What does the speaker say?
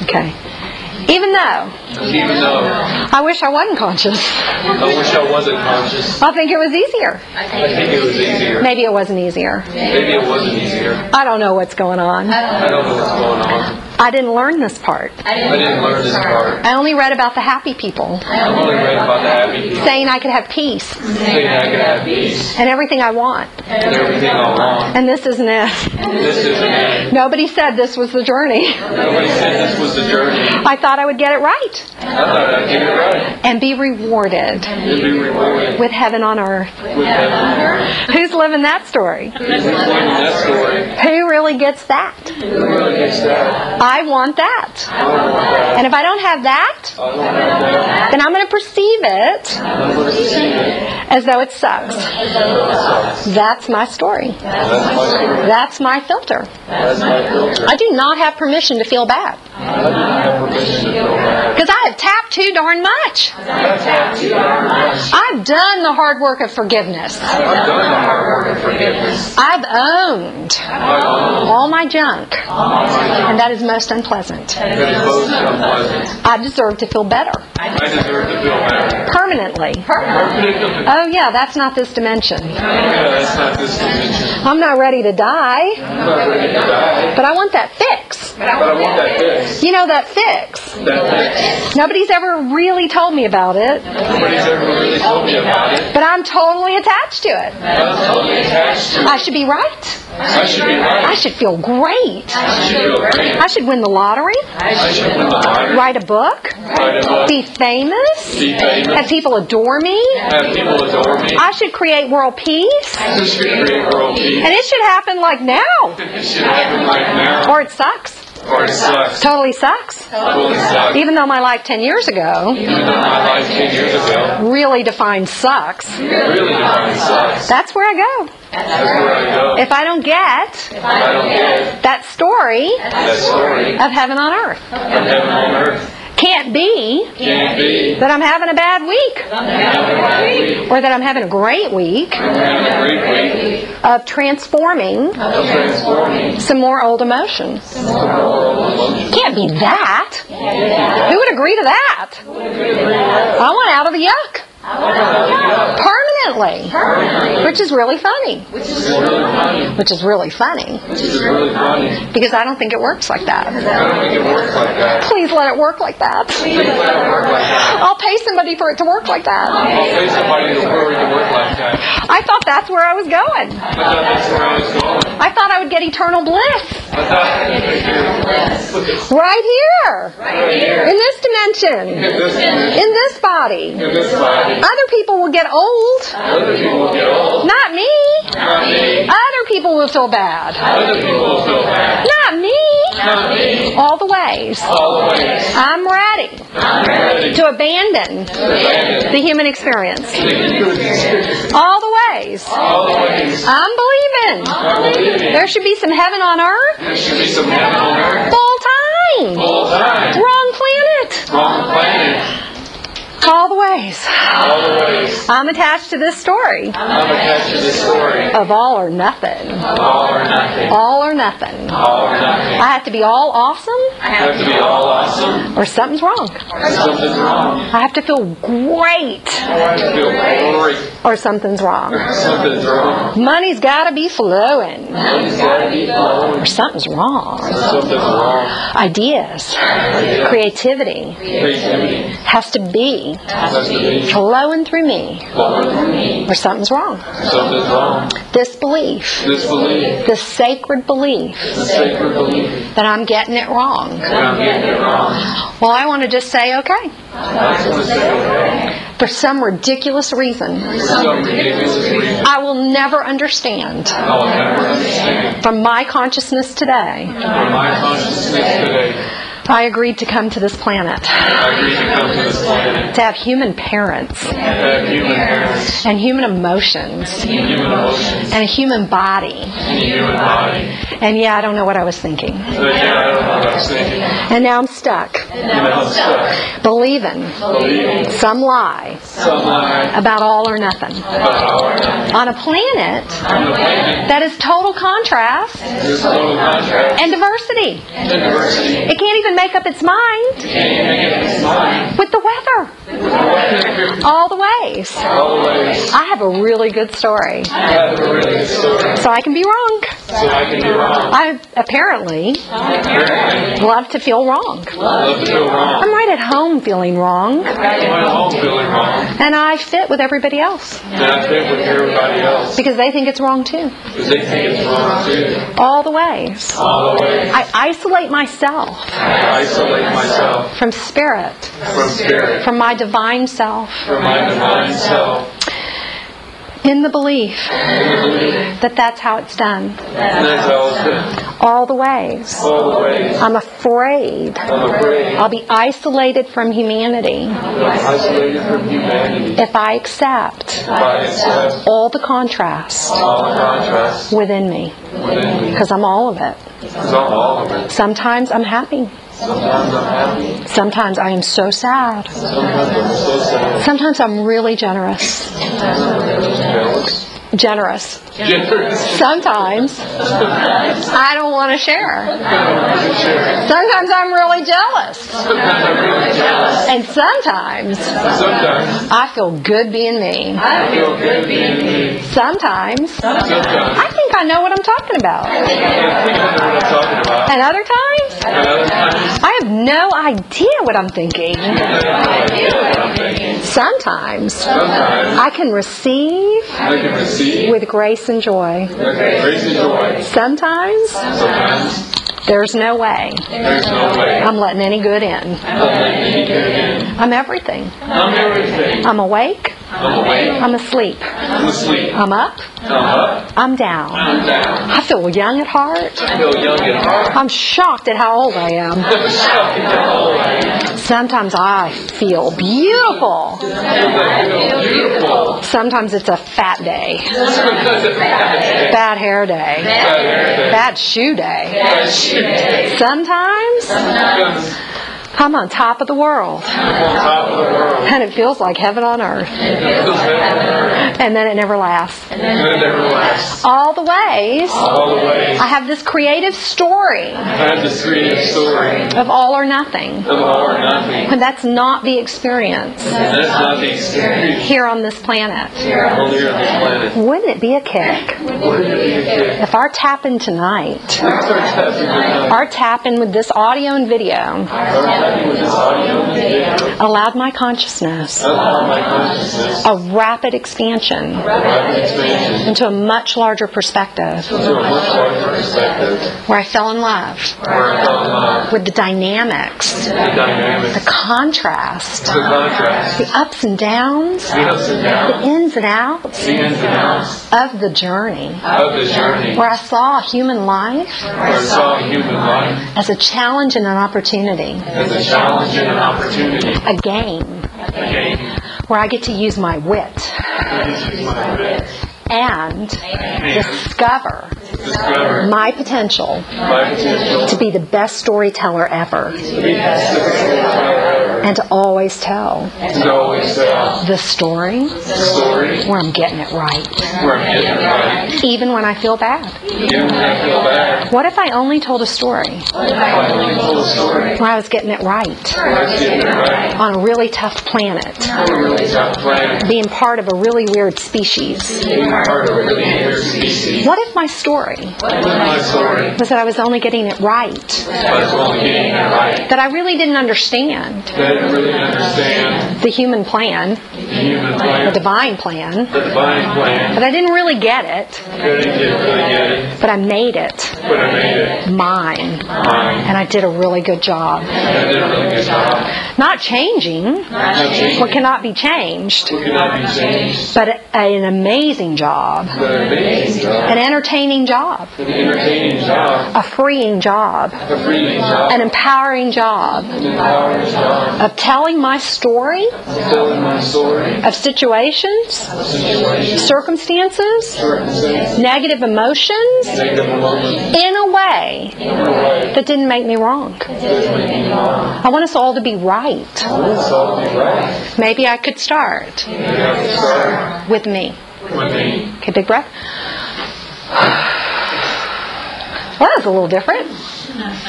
Okay. Even though I wish I wasn't conscious. I wish I wasn't conscious. I think it was easier. I think it was easier. Maybe it wasn't easier. Maybe it wasn't easier. I don't know what's going on. I don't know what's going on. I didn't learn this part. I didn't learn this part. I only read about the happy people. I only read about the happy people. Saying I could have peace. Saying I could have peace. And everything I want. And everything I want. And this isn't it. This isn't it. Nobody said this was the journey. Nobody said this was the journey. I thought I would get it right. I thought I'd get it right. And be rewarded. And be rewarded. With heaven on earth. With heaven on earth. Who's living that story? Who's living that story? Who really gets that? Who really gets that? I want that. I want that. And if I don't have that, I don't have that. then I'm going to perceive it I'm going to see it. as though it sucks. That's my story. That's my story. That's my filter. That's my filter. I do not have permission to feel bad. I do not have permission to feel bad. Because I have tapped too darn much. That's not too darn much. I've done the hard work of forgiveness. I've done the hard work of forgiveness. I've owned all my junk. And that is most unpleasant. That is most unpleasant. I deserve to feel better. I deserve to feel better. Permanently. Oh yeah, that's not this dimension. Yeah, that's not this dimension. I'm not ready to die. I'm not ready to die. But I want that fix. But I want that fix. You know that fix. That fix. Nobody's ever really told me about it. Nobody's ever really told me about it. But I'm totally attached to it. I'm totally attached to it. I should be right. I should be right. I should feel great. I should feel great. I should win the lottery. I should win the lottery. Write a book. Write a book. Be famous. Be famous. Have people adore me. Have people adore me. I should create world peace. I should create world peace. And it should happen like now. It should happen like now. Or it sucks. Or it sucks. Totally sucks. Totally sucks. Even though my life 10 years ago Even though my life 10 years ago really defined sucks, really defined sucks. that's where I go. That's where I go. If I don't get that story of heaven on earth, Of heaven on earth. can't be Can't be. that I'm having a bad week or that I'm having a great week I'm having a great week. of transforming Of transforming. some more old emotions. Can't be that. Who would agree to that? I want out of the yuck. Permanently. Which is really funny. Which is really funny. Which is really funny. Which is really funny. Because I don't think it works like that. I don't think it works like that. Please let it work like that. Please let it work like that. I'll pay somebody for it to work like that. I'll pay somebody to work like that. I thought that's where I was going. I thought that's where I was going. I thought I would get eternal bliss. I thought Right here. In this dimension. in this dimension, In this body. in this body, Other people will get old. other people will get old. Not me. Not me. Other people will feel bad. Other people will feel bad. Not me. Not me. All the ways. All the ways. I'm ready I'm ready to abandon abandon the human experience. the human experience. All the ways. All the ways. I'm believing. I'm believing. There should be some heaven on earth. There should be some heaven on earth. Full time. Full time. Wrong planet. Wrong planet. All the ways. All the ways. I'm attached to this story I'm attached to this story. of all or nothing. All or nothing. All or nothing. All or nothing. I have to be all awesome I have to be all awesome. or something's wrong. Or something's wrong. I have to feel great I have to feel great. or something's wrong. Something's wrong. Money's got to be flowing It's gotta be flowing. or something's wrong. Something's wrong. Ideas, creativity Creativity has to be has to be flowing through me flowing through me. or something's wrong. Something's wrong. This belief, This belief, this sacred belief the sacred belief, that I'm getting it wrong. that I'm getting it wrong. Well, I want to just say, okay, I just want to say, okay, for some ridiculous reason, for some ridiculous reason, I will never understand I will never understand. from my consciousness today, From my consciousness today, I agreed to come to this planet I agreed to come to this planet to have human parents and have human parents, and human emotions human emotions, and a human body. and a human body. And yeah, I don't know what I was thinking. But yeah, I don't know what I was thinking. And now I'm stuck. Believing some lie about all or nothing. On a planet that is total contrast and diversity. It can't even make up its mind with the weather. All the ways. I have a really good story. So I can be wrong. I apparently love to feel wrong. I'm right at home feeling wrong. And I fit with everybody else. Because they think it's wrong too. All the ways. I isolate myself from spirit. From my divine self. In the belief that that's how it's done. All the ways. I'm afraid I'll be isolated from humanity if I accept all the contrast within me. Because I'm all of it. Sometimes I'm happy. Sometimes I am so sad. Sometimes I'm really generous. Sometimes I don't want to share. Sometimes I'm really jealous. And sometimes I feel good being me. Sometimes I think I know what I'm talking about. And other times I have no idea what I'm thinking. Sometimes I can receive with grace and joy. Sometimes there's no way I'm letting any good in. I'm everything. I'm awake. I'm asleep. I'm up. I'm down. I feel young at heart. I'm shocked at how old I am. Sometimes I feel beautiful. Sometimes it's a fat day. Bad hair day. Bad shoe day. Sometimes I'm on top of the world. And it feels like heaven on earth. And then it never lasts. All the ways I have this creative story of all or nothing. And that's not the experience here on this planet. Wouldn't it be a kick if our tap-in tonight, our tap-in with this audio and video, allowed my consciousness a rapid expansion into a much larger perspective where I fell in love with the dynamics, the contrast, the ups and downs, the ins and outs of the journey, where I saw human life as a challenge and an opportunity. A game where I get to use my wit and discover my potential to be the best storyteller ever. And to always tell the story where I'm getting it right. Even when I feel bad. What if I only told a story where I was getting it right on a really tough planet, being part of a really weird species? What if my story was that I was only getting it right? That I really didn't understand the human plan, the divine plan, but I didn't really get it, but I made it mine, and I did a really good job. Not changing what cannot be changed, but an amazing job, an entertaining job, a freeing job, an empowering job of telling my story of situations, circumstances, negative emotions in a way that didn't make me wrong. I want us all to be right. Maybe I could start with me. Okay, big breath. Well, that was a little different.